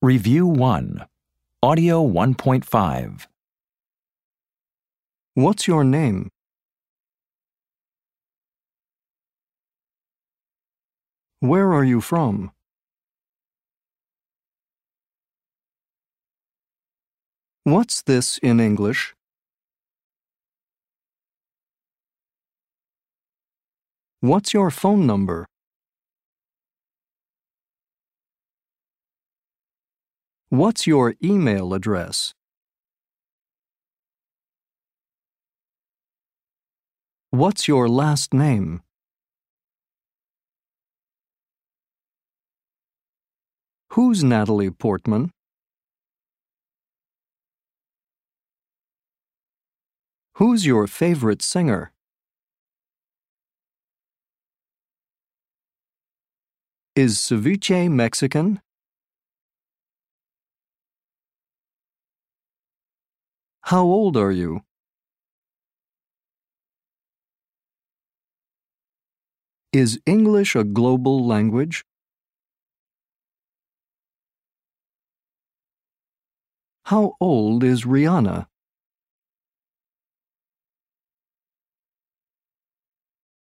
Review 1. Audio 1.5. What's your name? Where are you from? What's this in English? What's your phone number? What's your email address? What's your last name? Who's Natalie Portman? Who's your favorite singer? Is ceviche Mexican? How old are you? Is English a global language? How old is Rihanna?